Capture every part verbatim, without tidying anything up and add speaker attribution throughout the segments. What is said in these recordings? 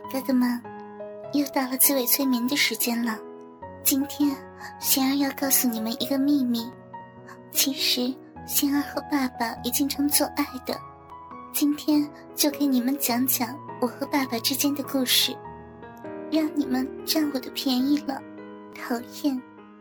Speaker 1: 哥哥们，又到了自慰催眠的时间了。今天仙儿要告诉你们一个秘密，其实仙儿和爸爸也经常做爱的。今天就给你们讲讲我和爸爸之间的故事，让你们占我的便宜了，讨厌。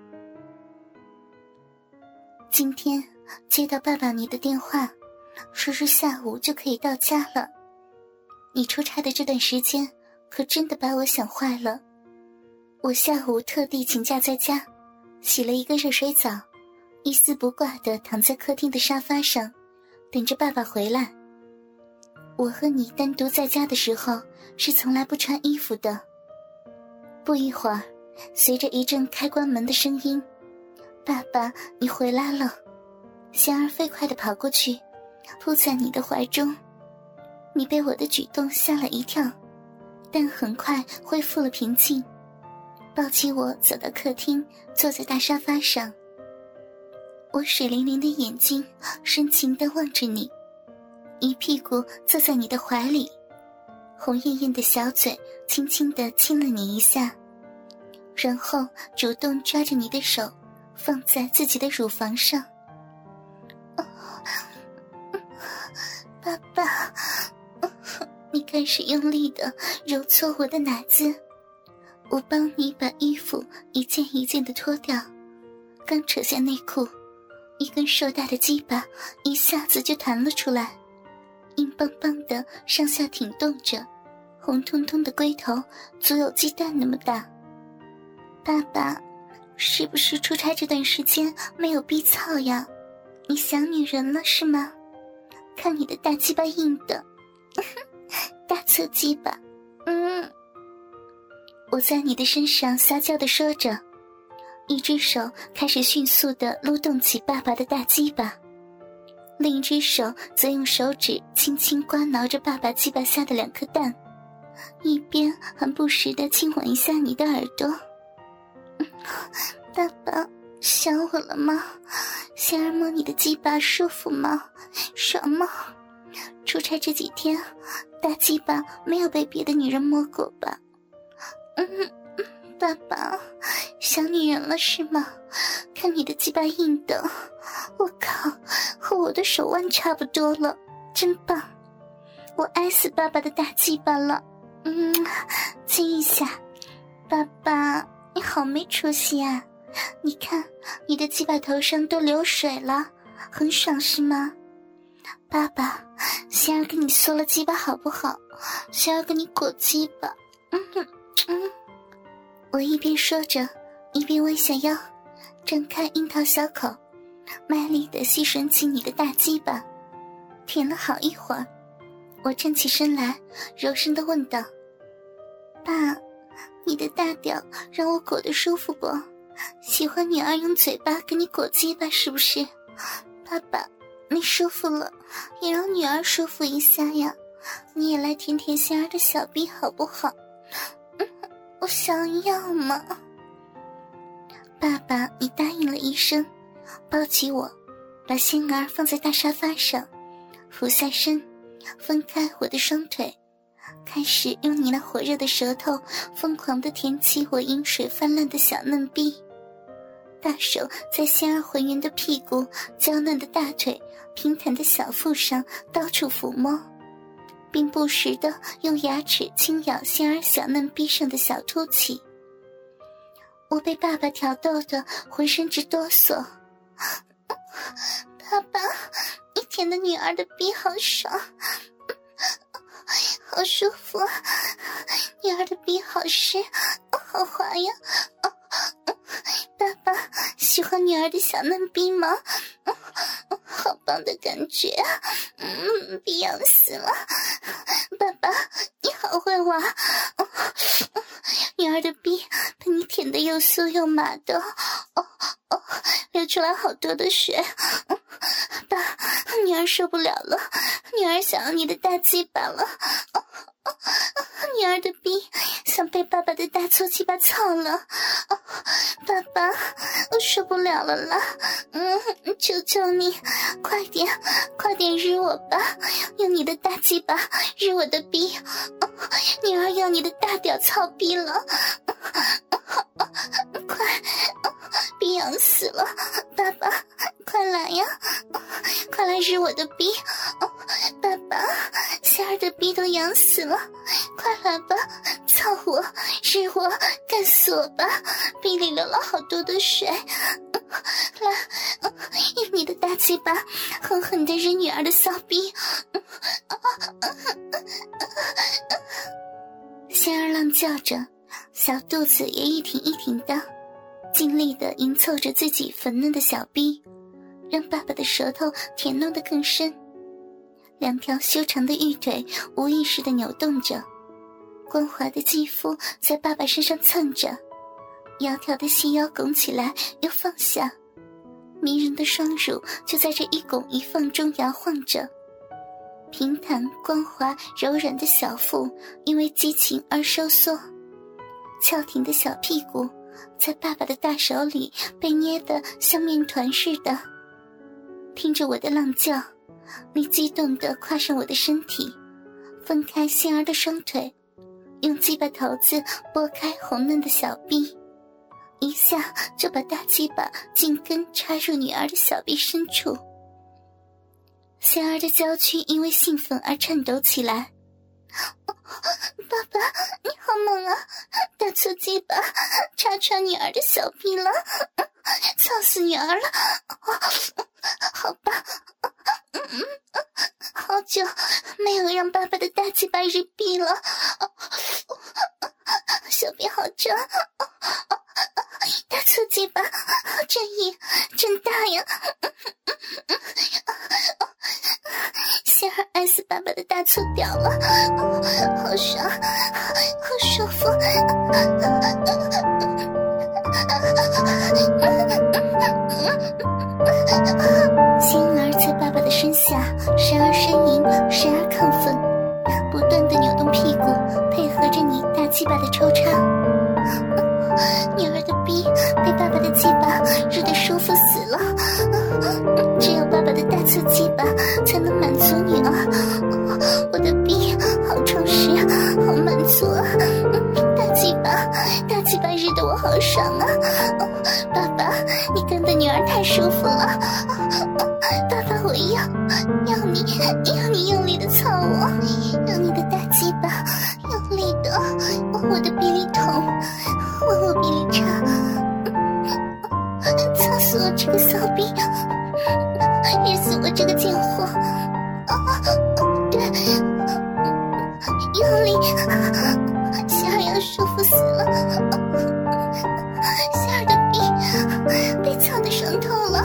Speaker 1: 今天接到爸爸你的电话，说是下午就可以到家了。你出差的这段时间可真的把我想坏了。我下午特地请假在家，洗了一个热水澡，一丝不挂地躺在客厅的沙发上，等着爸爸回来。我和你单独在家的时候是从来不穿衣服的。不一会儿，随着一阵开关门的声音，爸爸你回来了。仙儿飞快地跑过去，扑在你的怀中。你被我的举动吓了一跳，但很快恢复了平静，抱起我走到客厅，坐在大沙发上。我水灵灵的眼睛深情地望着你，一屁股坐在你的怀里，红艳艳的小嘴轻轻地亲了你一下，然后主动抓着你的手放在自己的乳房上。哦，爸爸，你开始用力地揉搓我的奶子，我帮你把衣服一件一件地脱掉，刚扯下内裤，一根硕大的鸡巴一下子就弹了出来，硬邦邦地上下挺动着，红彤彤的龟头足有鸡蛋那么大。爸爸，是不是出差这段时间没有逼操呀？你想女人了是吗？看你的大鸡巴硬的大侧鸡巴，嗯。我在你的身上撒娇地说着，一只手开始迅速地撸动起爸爸的大鸡巴，另一只手则用手指轻轻刮挠着爸爸鸡巴下的两颗蛋，一边还不时地亲吻一下你的耳朵。爸爸，想我了吗？仙儿摸你的鸡巴舒服吗？爽吗？出差这几天，大鸡巴没有被别的女人摸过吧？嗯，爸爸，想女人了是吗？看你的鸡巴硬的，我靠，和我的手腕差不多了，真棒！我爱死爸爸的大鸡巴了。嗯，亲一下。爸爸，你好没出息啊！你看，你的鸡巴头上都流水了，很爽是吗？爸爸，仙儿给你缩了鸡巴好不好？仙儿给你裹鸡巴。嗯嗯。我一边说着，一边弯下腰，张开樱桃小口，卖力地吸吮起你的大鸡巴。舔了好一会儿，我站起身来，柔声地问道：爸，你的大屌让我裹得舒服不？喜欢女儿用嘴巴给你裹鸡巴是不是？爸爸，你舒服了，也让女儿舒服一下呀。你也来舔舔仙儿的小臂好不好？嗯，我想要嘛。爸爸，你答应了一声，抱起我，把仙儿放在大沙发上，俯下身，分开我的双腿，开始用你那火热的舌头疯狂地舔起我饮水泛滥的小嫩逼。大手在仙儿浑圆的屁股、娇嫩的大腿、平坦的小腹上到处抚摸，并不时地用牙齿轻咬仙儿小嫩逼上的小凸起。我被爸爸挑逗得浑身直哆嗦。爸爸，你舔的女儿的逼好爽，好舒服，女儿的逼好湿，好滑呀！爸爸，喜欢女儿的小嫩逼吗？好棒的感觉，嗯，逼痒死了！爸爸，你好会玩，女儿的逼被你舔得又酥又麻的，哦哦，流出来好多的血。爸，女儿受不了了，女儿想要你的大鸡巴了。哦哦，女儿的逼想被爸爸的大粗鸡巴操了。哦，爸爸，我我受不了了啦！嗯，求求你，快点，快点日我吧，用你的大鸡巴日我的逼，女儿要你的大屌操逼了，快，逼痒死了，爸爸，快来呀，快来日我的逼，爸爸，仙儿的逼都痒死了，快来吧，操我，日我，干死我吧，逼里流了好多的水，来，用你的大鸡巴狠狠地日女儿的骚逼。仙儿浪叫着，小肚子也一挺一挺的，尽力地迎凑着自己粉嫩的小逼，让爸爸的舌头舔弄得更深。两条修长的玉腿无意识地扭动着，光滑的肌肤在爸爸身上蹭着，窈窕的细腰拱起来又放下，迷人的双乳就在这一拱一放中摇晃着。平坦光滑柔软的小腹因为激情而收缩，翘挺的小屁股在爸爸的大手里被捏得像面团似的。听着我的浪叫，你激动地跨上我的身体，分开仙儿的双腿，用鸡巴头子拨开红嫩的小臂，一下就把大鸡巴紧跟插入女儿的小臂深处。仙儿的娇躯因为兴奋而颤抖起来。爸爸，你好猛啊，大粗鸡巴插穿女儿的小臂了，操死女儿了，好吧，好久没有让爸爸的大鸡巴日逼了，小臂好胀，大粗鸡巴真硬真大呀，仙儿爱死爸爸的大粗屌了，好爽，好舒服。仙儿在爸爸的身下时而呻吟时而亢奋，不断地扭动屁股，配合着你大鸡巴的抽插。女儿的逼被爸爸的鸡巴日得舒服死了，只有爸爸的大粗鸡巴才能满足女儿。我的逼好充实，好满足啊！大鸡巴，大鸡巴日得我好爽啊！爸爸，你干的女儿太舒服了，爸爸我要要你要你用力的操我，用你的大鸡巴用力的往我的逼里捅，往我逼里插，操死我这个骚逼，日死我这个贱货！啊，对，用力，仙儿要舒服死了，仙儿的逼被操得爽透了，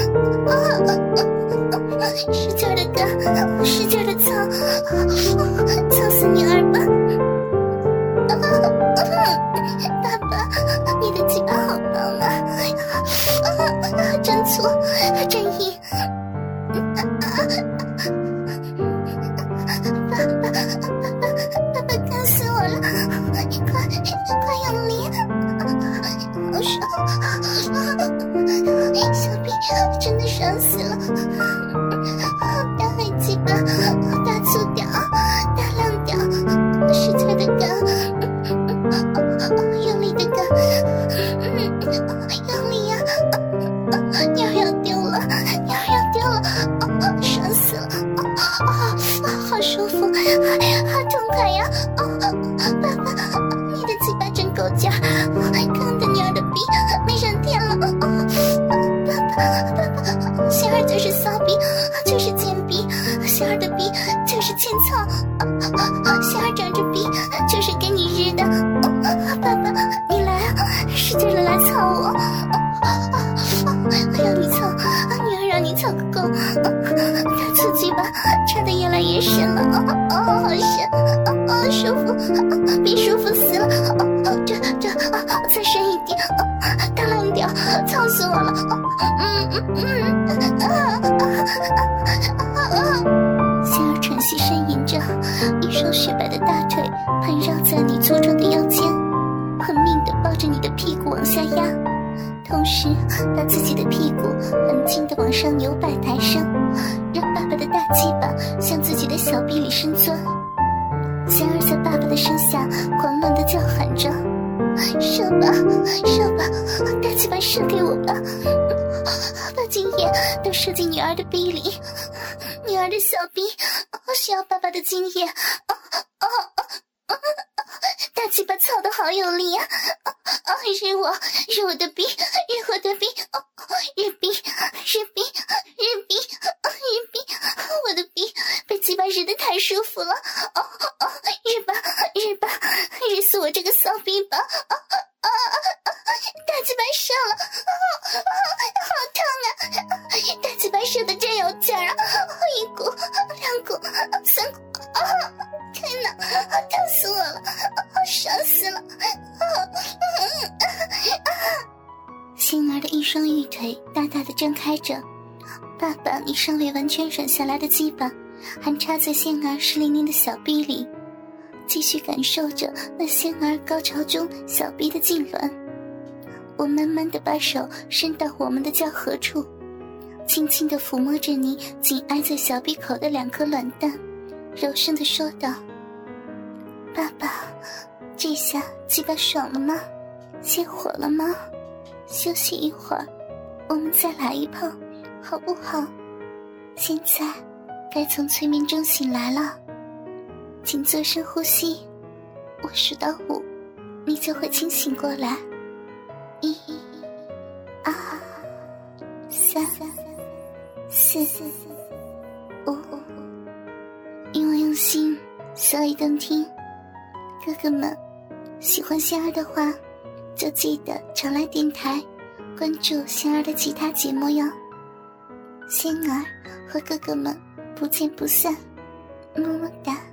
Speaker 1: 啊，使劲的干，使劲的操，操死女儿吧！爸爸，你的鸡巴好棒啊！啊，真粗，真硬！爸爸，爸爸干死我了！快，快用力！好爽！小臂真的爽死了！大黑鸡巴，大粗屌，大浪屌，使劲的干！用力的干，用力呀！鸟要丢了，鸟要丢了，爽死了！啊，好舒服，好痛快呀！爸爸，你的鸡巴真够劲儿，刚的鸟的逼没人舔了！爸爸，爸爸，仙儿就是骚逼，就是贱逼，仙儿的逼就是欠操，仙儿长着逼就是给你日的。爸爸，你来啊，使劲的来操我！让你操，女儿让你操个够！大粗鸡巴插得越来越深了，哦，好深，哦，舒服，比舒服死了！这这，再深一点，大浪屌，操死我了！嗯嗯嗯，仙儿喘息呻吟着，一双雪白的大腿盘绕在你粗壮的腰间，狠命地抱着你的屁股往下压，同时把自己的屁股很轻地往上扭摆抬升，让爸爸的大鸡巴向自己的小臂里伸钻。仙儿在爸爸的身下狂乱地叫喊着：射吧射吧，大鸡巴射给我吧，把精液都射进女儿的逼里，女儿的小逼需要爸爸的精液，大鸡巴操得好有力啊！日我日我的逼，日我的逼，日逼日逼日逼日逼，我的逼被鸡巴日得太舒服了，日吧日吧，日死我这个骚逼吧！大鸡巴射了，好烫啊！大鸡巴射得真有劲儿啊！一股两股三股，天哪，烫死我了，爽死了！星儿的一双玉腿大大的张开着，爸爸你尚未完全软下来的鸡巴还插在仙儿湿淋淋的小臂里，继续感受着那仙儿高潮中小臂的痉挛。我慢慢地把手伸到我们的交合处，轻轻地抚摸着你紧挨在小臂口的两颗卵蛋，柔声地说道：爸爸，这下鸡巴爽了吗？泄火了吗？休息一会儿，我们再来一炮，好不好？现在该从催眠中醒来了，请做深呼吸，我数到五，你就会清醒过来。一、二、三、四、五。因为用心，所以动听。哥哥们，喜欢仙儿的话，就记得常来电台关注仙儿的其他节目哟。仙儿和哥哥们不见不散，么么哒。